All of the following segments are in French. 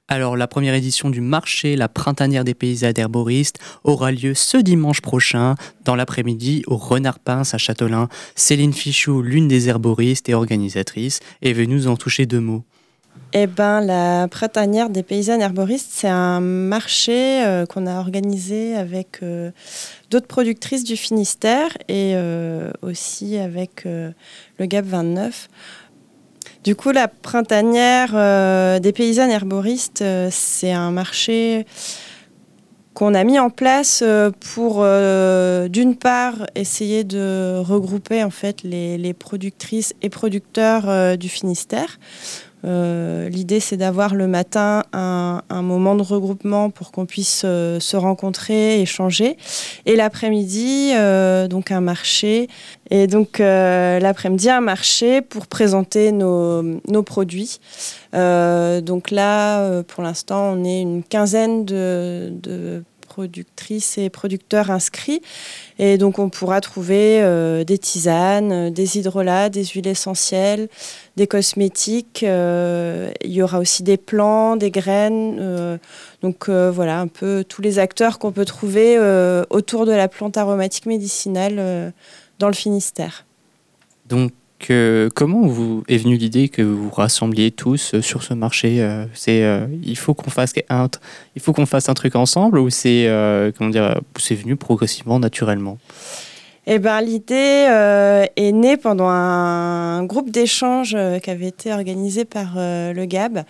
Alors, la première édition du marché La Printanière des paysannes herboristes aura lieu ce dimanche prochain, dans l'après-midi, au Renard Pince à Châtelain. Céline Fichou, l'une des herboristes et organisatrices, est venue nous en toucher deux mots. Eh ben, la printanière des paysannes herboristes, c'est un marché qu'on a organisé avec d'autres productrices du Finistère et aussi avec le GAP 29. Du coup, la printanière des paysannes herboristes, c'est un marché qu'on a mis en place pour, d'une part, essayer de regrouper en fait les productrices et producteurs du Finistère. L'idée, c'est d'avoir le matin un moment de regroupement pour qu'on puisse se rencontrer, échanger. Et l'après-midi, donc un marché. Et donc l'après-midi, un marché pour présenter nos produits. Donc là, pour l'instant, on est une quinzaine de productrices et producteurs inscrits. Et donc, on pourra trouver des tisanes, des hydrolats, des huiles essentielles, des cosmétiques. Il y aura aussi des plants, des graines. Donc, voilà, un peu tous les acteurs qu'on peut trouver autour de la plante aromatique médicinale dans le Finistère. Donc, comment vous est venue l'idée que vous vous rassembliez tous sur ce marché il faut qu'on fasse un truc ensemble ou c'est c'est venu progressivement, naturellement? Eh ben, l'idée est née pendant un groupe d'échange qui avait été organisé par le GAB.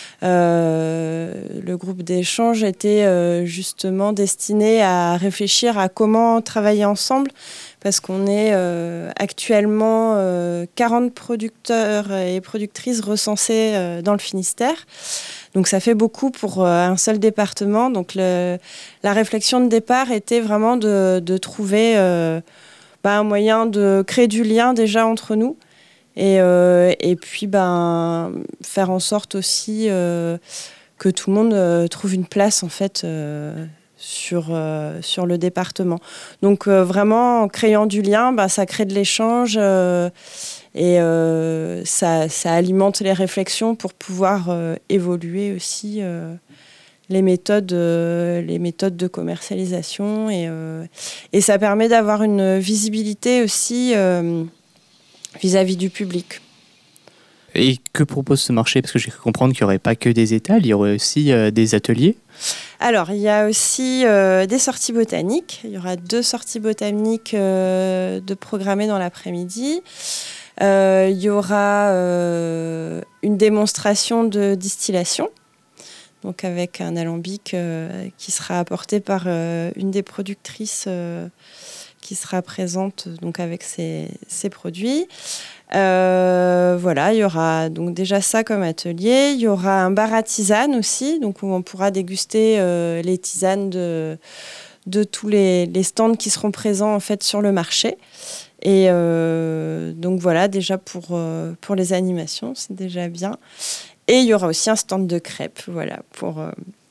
Le groupe d'échange était justement destiné à réfléchir à comment travailler ensemble parce qu'on est actuellement 40 producteurs et productrices recensés dans le Finistère. Donc ça fait beaucoup pour un seul département. Donc la réflexion de départ était vraiment de trouver un moyen de créer du lien déjà entre nous et puis faire en sorte aussi que tout le monde trouve une place en fait sur le département. Donc vraiment en créant du lien, ça crée de l'échange et ça alimente les réflexions pour pouvoir évoluer aussi les méthodes de commercialisation et ça permet d'avoir une visibilité aussi vis-à-vis du public. Et que propose ce marché? Parce que j'ai cru comprendre qu'il n'y aurait pas que des étals, il y aurait aussi des ateliers. Alors, il y a aussi des sorties botaniques. Il y aura 2 sorties botaniques de programmées dans l'après-midi. Il y aura une démonstration de distillation, donc avec un alambic qui sera apporté par une des productrices qui sera présente donc avec ses produits. Voilà, il y aura donc déjà ça comme atelier. Il y aura un bar à tisanes aussi, donc où on pourra déguster les tisanes de tous les stands qui seront présents en fait sur le marché. Et donc voilà, déjà pour les animations, c'est déjà bien. Et il y aura aussi un stand de crêpes, voilà, pour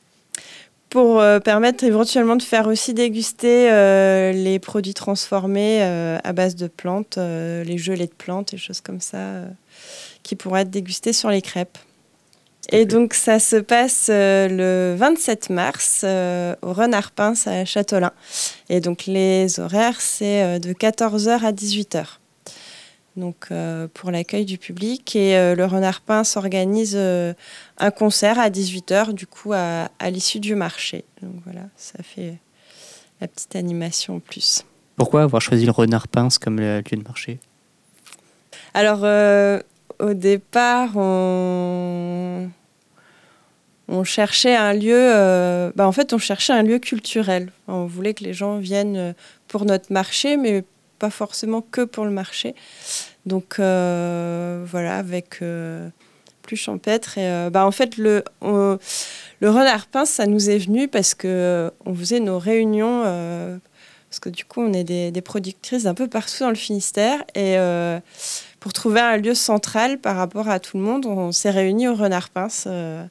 permettre éventuellement de faire aussi déguster les produits transformés à base de plantes, les gelées de plantes et choses comme ça, qui pourront être dégustés sur les crêpes. Et donc ça se passe le 27 mars au Renard Pince à Châtelain. Et donc les horaires, c'est de 14h à 18h. Donc pour l'accueil du public. Et le Renard Pince organise un concert à 18h, du coup, à l'issue du marché. Donc voilà, ça fait la petite animation en plus. Pourquoi avoir choisi le Renard Pince comme lieu de marché? Alors, au départ, on cherchait un lieu... en fait, on cherchait un lieu culturel. On voulait que les gens viennent pour notre marché, mais pas forcément que pour le marché. Donc voilà, avec plus champêtre. Et en fait, le Renard Pince, ça nous est venu parce que on faisait nos réunions, parce que du coup, on est des productrices un peu partout dans le Finistère. Et pour trouver un lieu central par rapport à tout le monde, on s'est réunis au Renard Pince.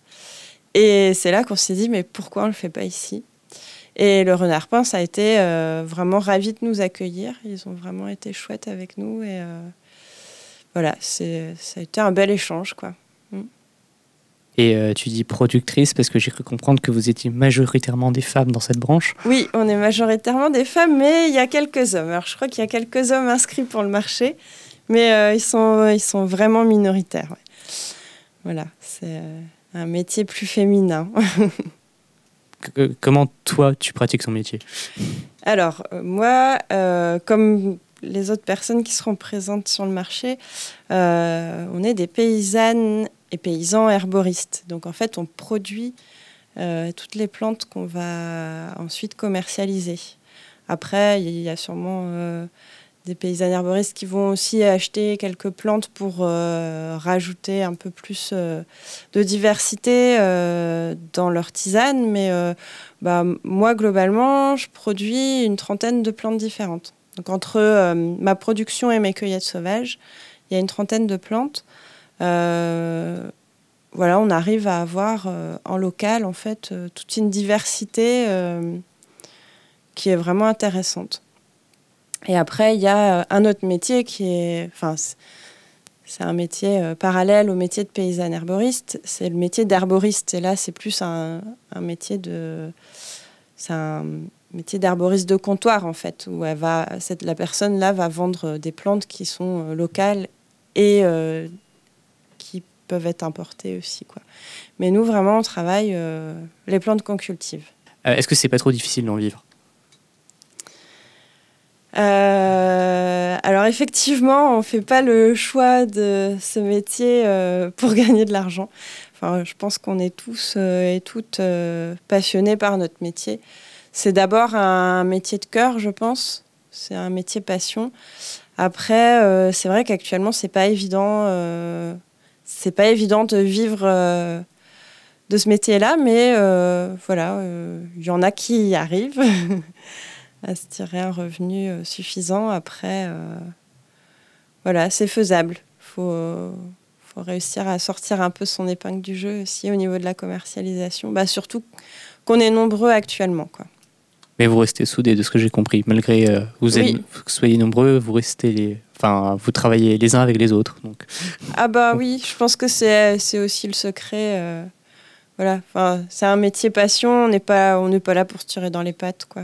Et c'est là qu'on s'est dit, mais pourquoi on ne le fait pas ici ? Et le Renard Pince a été vraiment ravi de nous accueillir. Ils ont vraiment été chouettes avec nous. Et voilà, ça a été un bel échange, quoi. Et tu dis productrice parce que j'ai cru comprendre que vous étiez majoritairement des femmes dans cette branche. Oui, on est majoritairement des femmes, mais il y a quelques hommes. Alors je crois qu'il y a quelques hommes inscrits pour le marché, mais ils sont vraiment minoritaires. Ouais. Voilà, c'est un métier plus féminin. Comment toi tu pratiques ton métier ? Alors moi, comme les autres personnes qui seront présentes sur le marché, on est des paysannes et paysans herboristes. Donc en fait, on produit toutes les plantes qu'on va ensuite commercialiser. Après, il y a sûrement des paysannes herboristes qui vont aussi acheter quelques plantes pour rajouter un peu plus de diversité dans leur tisane. Mais moi, globalement, je produis une trentaine de plantes différentes. Donc entre ma production et mes cueillettes sauvages, il y a une trentaine de plantes. Voilà, on arrive à avoir en local en fait toute une diversité qui est vraiment intéressante. Et après, il y a un autre métier qui est, c'est un métier parallèle au métier de paysanne herboriste, c'est le métier d'herboriste. Et là, c'est plus un métier d'herboriste de comptoir en fait, où la personne là va vendre des plantes qui sont locales et qui peuvent être importées aussi, quoi. Mais nous, vraiment, on travaille les plantes qu'on cultive. Est-ce que c'est pas trop difficile d'en vivre ? Alors effectivement, on ne fait pas le choix de ce métier pour gagner de l'argent. Enfin, je pense qu'on est tous et toutes passionnés par notre métier. C'est d'abord un métier de cœur, je pense. C'est un métier passion. Après, c'est vrai qu'actuellement, c'est pas évident de vivre de ce métier-là, mais voilà, y en a qui y arrivent à se tirer un revenu suffisant. Après, voilà, c'est faisable. Faut réussir à sortir un peu son épingle du jeu aussi au niveau de la commercialisation. Surtout qu'on est nombreux actuellement, quoi. Mais vous restez soudés, de ce que j'ai compris. Malgré que vous soyez nombreux, vous vous travaillez les uns avec les autres. Donc. Ah oui, je pense que c'est aussi le secret. Voilà, c'est un métier passion. On n'est pas là pour se tirer dans les pattes, quoi.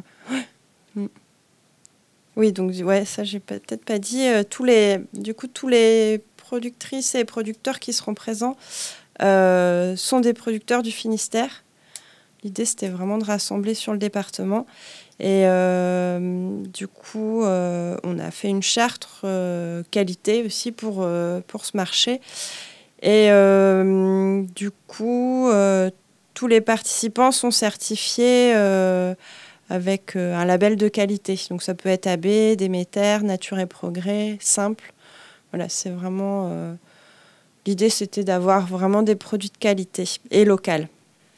Oui, donc ça j'ai peut-être pas dit. Tous les productrices et producteurs qui seront présents sont des producteurs du Finistère. L'idée, c'était vraiment de rassembler sur le département. Et du coup, on a fait une charte qualité aussi pour ce marché. Et du coup, tous les participants sont certifiés avec un label de qualité. Donc ça peut être AB, Déméter, Nature et Progrès, Simple. Voilà, c'est vraiment... l'idée, c'était d'avoir vraiment des produits de qualité et local.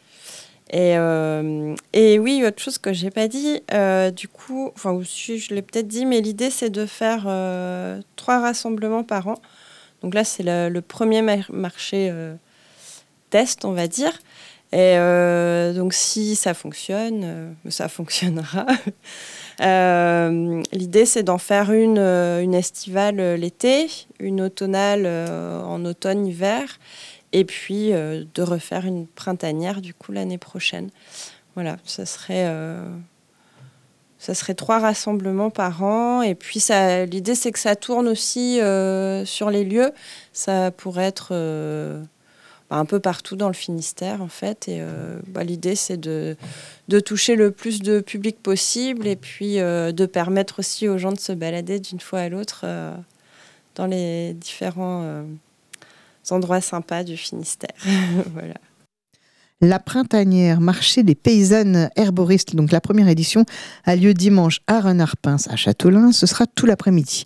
Et oui, autre chose que j'ai pas dit, du coup, aussi je l'ai peut-être dit, mais l'idée c'est de faire 3 rassemblements par an. Donc là, c'est le premier marché test, on va dire. Et donc si ça fonctionne, ça fonctionnera. L'idée c'est d'en faire une estivale l'été, une automnale en automne-hiver. Et puis de refaire une printanière du coup l'année prochaine. Voilà, ça serait 3 rassemblements par an. Et puis l'idée c'est que ça tourne aussi sur les lieux. Ça pourrait être un peu partout dans le Finistère en fait. Et l'idée c'est de toucher le plus de public possible et puis de permettre aussi aux gens de se balader d'une fois à l'autre dans les différents endroits sympas du Finistère. Voilà. La printanière, marché des paysannes herboristes, donc la première édition, a lieu dimanche à Renard-Pins à Châteaulin. Ce sera tout l'après-midi.